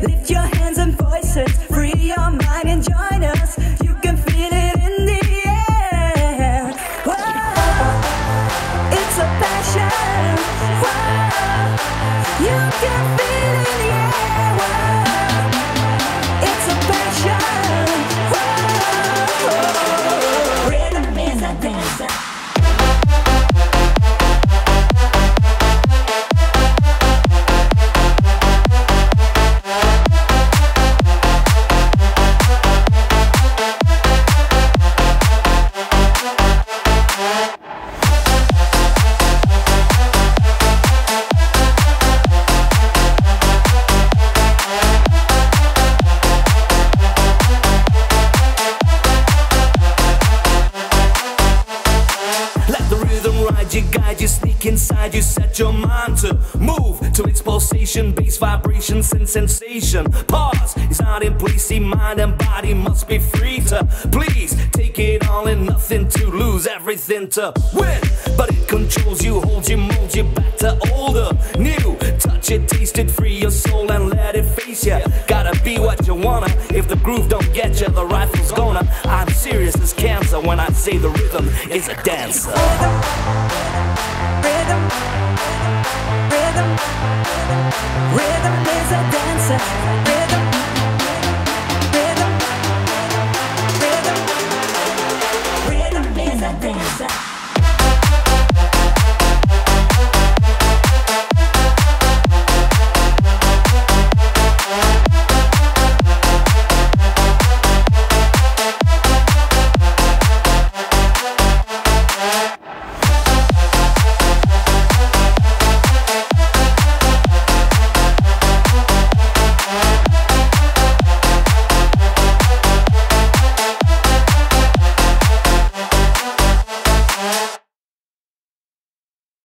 Lift your hands and voices, free your mind and join us. You can feel it in the air. Whoa, it's a passion. Whoa, you can feel it in the air. Whoa, it's a passion. Whoa, rhythm is a dancer. You guide, you sneak inside, you set your mind to move to its pulsation, bass vibrations and sensation. Pause is not in place, see mind and body must be free to please take it all and nothing to lose, everything to win. But it controls you, holds you, molds you back to older, new. Touch it, taste it, free your soul and let it face you. Gotta be what you wanna, if the groove don't get you, the rifle's gonna. I'm serious as cancer when I say the rhythm is a dancer. Rhythm, rhythm, rhythm is a dancer. Rhythm.